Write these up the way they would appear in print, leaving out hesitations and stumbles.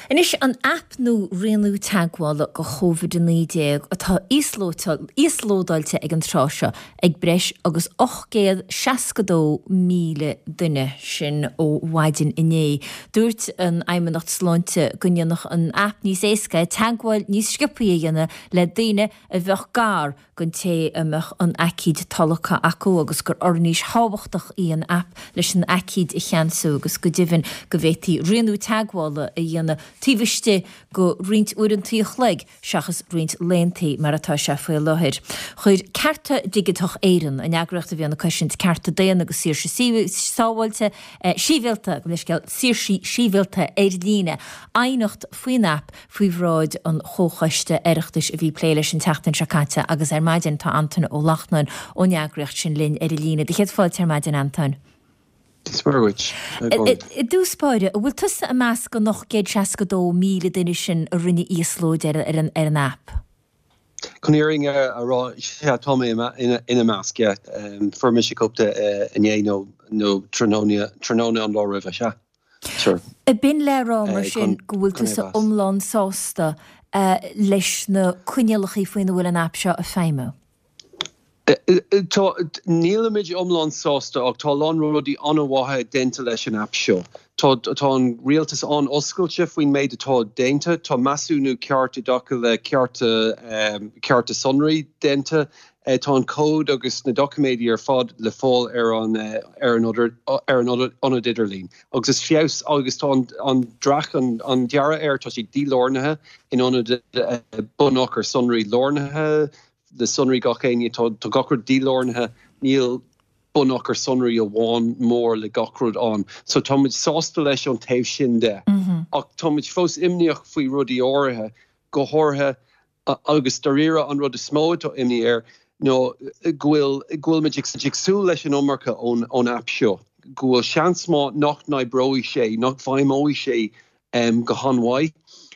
En is an app nó réanú taghála go COVID-19 atá íslódáilte ag an tráseo ag breis agus 862,000 duine sin ó waidin iné. Dúirt an aimimenacht sláinte gunneannach an app níos éasca tagháil níos scipaí dhéanana le daoine a bheith gar gon té amach an acíd talacha acu agus gur orníos hábhachtach í an app leis an acíd I cheansú agus go divan go bhétí réanú taghála a dhéana tíbhaiste go rint uaireantaíoch le seachas rint léontaí mar atá se faoi láthir. Chuir carta digitach éireann a neagraachta bhí anna cosint carta déana agus sír sábhailte síbhéalta go leis geall síbhéalta éirlíne ainocht faoin app faoi bhráid an chóchaiste aireachtais a bhí plé leis an teachtain seáte agus maidin tá Anton ó Lachnan ó neagracht sin linn éirlíne. Di chéad fáil maidin Anton. Dúspáide, bhfuil tusa a meas go nach 162,000 duine sin a rinne íoslóid ar an app? Coníring ará Tommy ina measc, formi sé copta iné nó tróna an lá rih se. Sure. A bin le rá mar sin go bhfuil tusa omlán sásta leis na cuinealachaí faoin bhfuil an app seo a féime. Nílamid omlán sásta ach tá lán rudí anmhathe dénta leis an app seo. Tá an rialtas an oscailte faoin méid atá dénta, tá measúnú cearta daca le cearta sonraí dénta, tá an cód agus na documéidí ar fad le fáil ar an idirlín. Agus is fios agus tá an drach an deara tá sí dílórnathe in bunach ar sonraí lórnathe, the sunry gachéine to gacrod dílórnathe níl bunach ar sunraí a bháin mór le gacrod an. So táid sásta leis an taobh sin de. Ach táid fós imneach faoi rudí áirithe go háirithe agus doíire an rud a smóid ó imní ar nó ghfuil me jigsú leis an ómarcha ón app seo. Ghfuil seansmá nach na broí sé, nach bhaimóí sé go hanmhaid.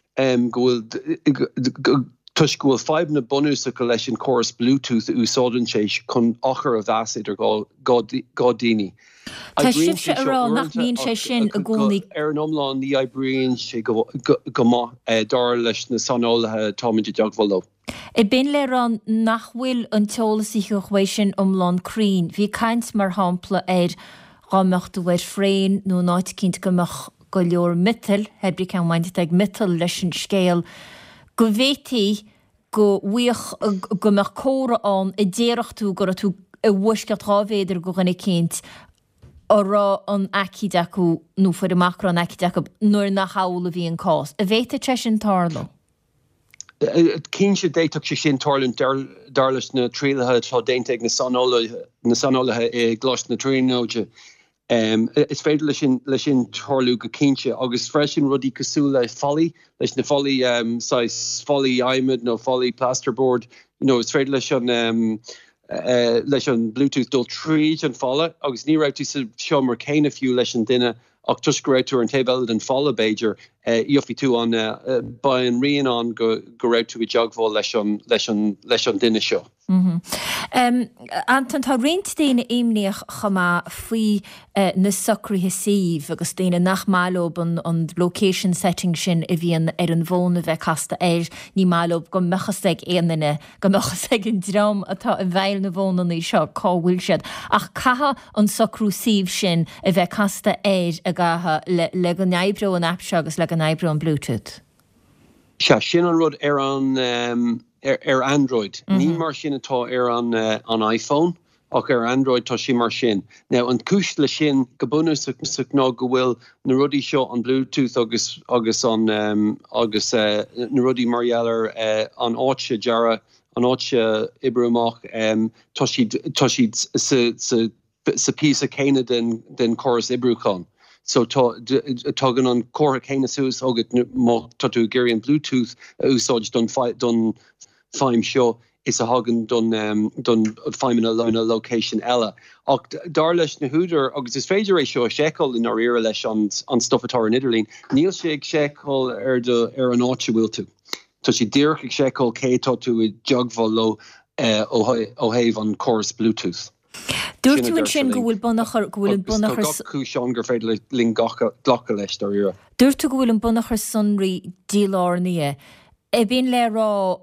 Tuis gohfuil 5 na bonúsa go leis an choras Bluetooth úsáidann sé chun achar a bheas idir gádaoine. Tá sibse ará nach míonn sé sin a gcónaí ar an omláin ní aibríonn sé go dar leis na sanálathe táiméid deaghbhalló. I bin le ran nach bhfuil an teolasí go chuéis sin omlán crín, bhí caint mar hampla rámecht do bhfuir fréin nó náid cinnt gomach go leor mitil, hebrí ceann maidid ag mitil leis an scéal. Go bhétí go bhuíoch go meach córa an I ddéireachtú gur tú a bhuisceart rábhéidir go ganna cinnt ará an acíd acu nó fuair amach an acíd acu nuair nach haula bhí an cás. A bhéta te sin tarla? Cín sé déiteach sé sin tarlann darlas na trílathe tá déinte ag na sanálathe I glas na tríóide. Is féidir leis sin tarlú go cínse agus freisin rudí cosú le folí leis na folí folí aimimid nó folí plasterboard, is féidir leis an Bluetooth dul tríd an falla agus ní raibh tú seo mar céine fiú leis an duine ach tuis go raibh tú an taobh an falla Beiidir ioffi tú an ba an rion an go raibh tú I deaghbháil leis an duine seo. Anton, tá rint déine éimneach chamá faoi na socríthe síomh agus déine nach málob an location setting sin a bhíon ar an bhóna bheith casta ní málob go mechas ag éanaine, go mechas ag an drám atá a bhhail na bhónaí seo cáhfuil siad. Ach catha an socrú síomh sin a bheith casta a gatha le go neibró an app seo agus le go neibró an Bluetooth. Sin an rud ar an Android. Ní mar sin atá ar an iPhone ach ar Android tá sí mar sin. Now an cúis le sin go bunúsach ná go bhfuil na rudí seo an Bluetooth agus an na rudí marhealar an áitse deara an áitse ibriúach tá siad sa píos a céine den choras ibriúchán. So tá gan an chora céine sús agad tá tú géirí an Bluetooth úsáid don feim seo is a hagan don feimime a location eile. Ach dar leis na húdar agus is féidir éis seo a séáil in ar ire leis an stoffatá in Idirlín. Níl sé ag séáil ar an áitse bhfuil tú. Tá sí díreach ag séáil cé tá tú I deaghbhalló ó thaobh an choras Bluetooth. Dúirtún sin go bhfuil bunachar cúisián gur féidir ling ghlacha leis doíire. Dúirtu go bhfuil an bunachar sunraí dílárnaí. É bíon le rá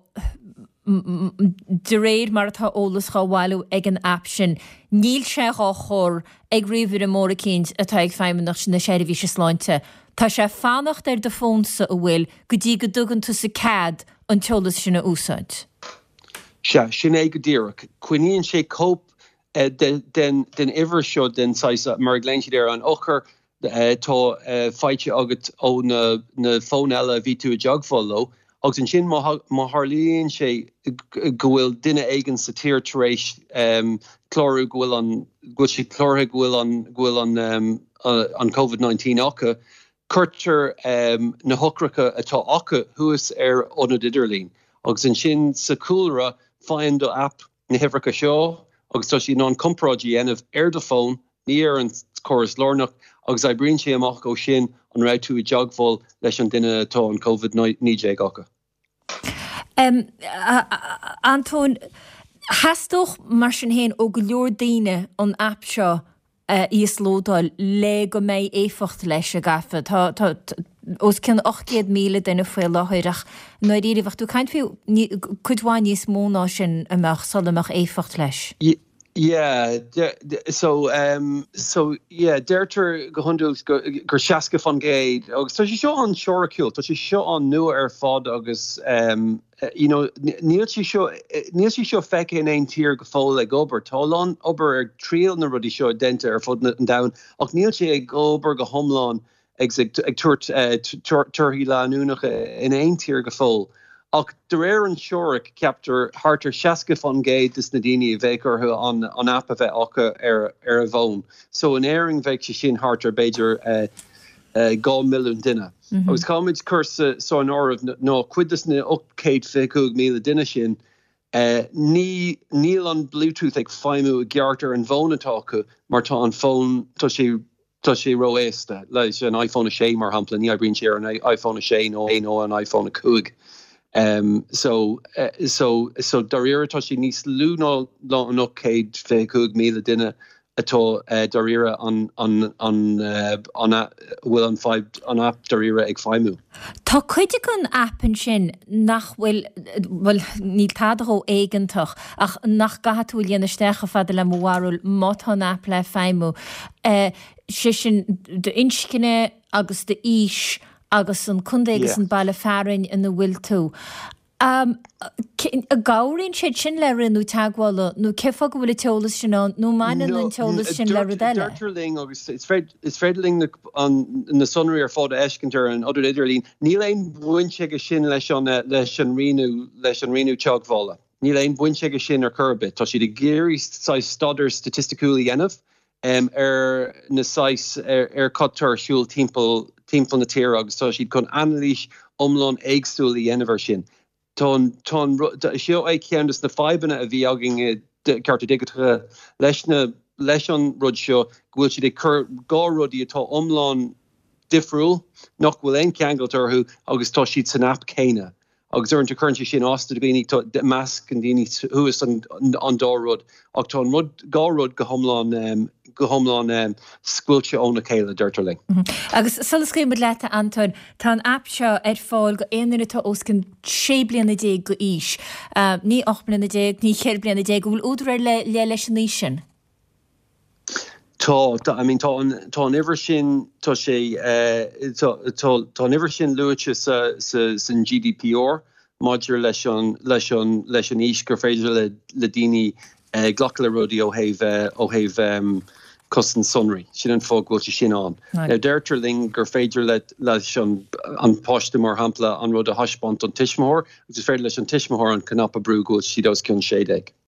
de réir mar atá ólas cháhhailú ag an app sin, níl sé á chóir ag riomhú a móra cinnt atá ag feimmenach na séidir bhí se sláinte. Tá sé fannacht ar de fónsa a bhfuil go dtí go dugan tú sa cad an teolas sinna úsáid. Se sin é go ddíireach. Cuiníonn sé cóp den iver seo den saisa mar gléintí ar an ochar tá feite agat ó na fón eile ví tú a jogfollow. Agus an sin má harlíonn sé go bhfuil duine éigen sa tír taréis chlórú go bhfuil si chlórtha go bhfuil an COVID-19 acha, chuirtear na hocracha atá acha thuas ar ónad idirlín. Agus an sin sa cúlra fáin do app na hifracha seo, agus tá sí ná compráidí anamh ar do fón, ní ar an choras lornach, agus bríonn sé amach ó sin an raibh tú i jogfol leis an duine atá an COVID-19 acha. Antón, hastóch mar sin héin ó go leor daoine an app seo íos lódáil le go méid éfacht leis a gafa. Os cin 800 míle duine foiil láthaireach nó ríomhacht tú caint fiú chudháin níos móná sin amach sal amach éfacht leis. Yeah, deirtar go hundúil gur seaca fan géid, agus tá sí seo an seoraciúil, tá sí seo an nua ar fád agus níl sí seo feice in éon tír go fóil ag obair, tálan obair ar tríal na rudí seo dente ar fud an dain, ach níl sé ag obair go thomláin ag tuairthaí leanúnacha in éon tír go fóil. Ach de réir an seoraigh ceaptar hartar seaca fan géid is na daoine a bheith orthu an app a bheith acha ar a bhón. So an éiring bheith sé sin hartar beidir 2 milliún duine. Agus cáid cursa so an ámh ná cuidas na 850 míle duine sin, níl an Bluetooth ag feimú a gceartar an bhónatácha mar tá an fón tá sé roéiste leis an iPhone a sé mar hampla ní bríonn sé ar an iPhone a sé nó an iPhone a 5. So daríire tá sí níos lú ná an 850 míle duine atá daríire bhfuil an app daríire ag feimú. Tá chuide an appan sin nach bhfuil níl tádó éigentach ach nach gathúil dhéanaisteach fada le mhharúil mátá an app le feimú. Si sin de inscinne agus de ís agus an chundégus an bailla fearin in na bhfuil tú. A gáiríonn siad sin le rinú teaghála nó cefa go bhfuil teolas sin nó mainan an teolas sin le rudeile. Deirtarling agus is féidirling na sonraí ar fád eiscintar an odú idirlín, níl éon buinte go sin leis an riú teaghála. Níl éon buinte go sin ar churbit, tá si de géirí stadar statisticúla dhéanamh ar na sais ar cotar siúil timppel na tír agus tá siad chun analís omlán éagsúla dhéanamh sin. Tá seo ag ceannas na faibanna a bhí agin ceartta digitcha leis an rud seo bhfuil siad ag chur gá rudí atá omlán difriúil nach bhfuil éon ceangaltarthú agus tá siad san app céine. Agus ar an currentí sin ásta bhíní measc an daoine thuas an dárud ach tá rud gá rud go thomláin scuilte ónna chéile deirtarling. Agus solas céimid leata Antón, tá an app seo ar fáil go éanaine tá oscin 6 bliana déag go ís. Ní 8 bliana déag, ní 4 bliana déag, go bhfuil údar le leis an sin? Tá an iver sin tá sé tá an iver sin luite san GDPR Maidir leis an ís gur féidir le daoine ghlacha le rudí ó thaobh costan sonraí sin an fág bhfuil sin an. Now deirtarling gur féidir leis an páiste mar hampla an rud a haspont an tiismór, agus is féidir leis an tiismór an canapa brú go siad os cinn séideag.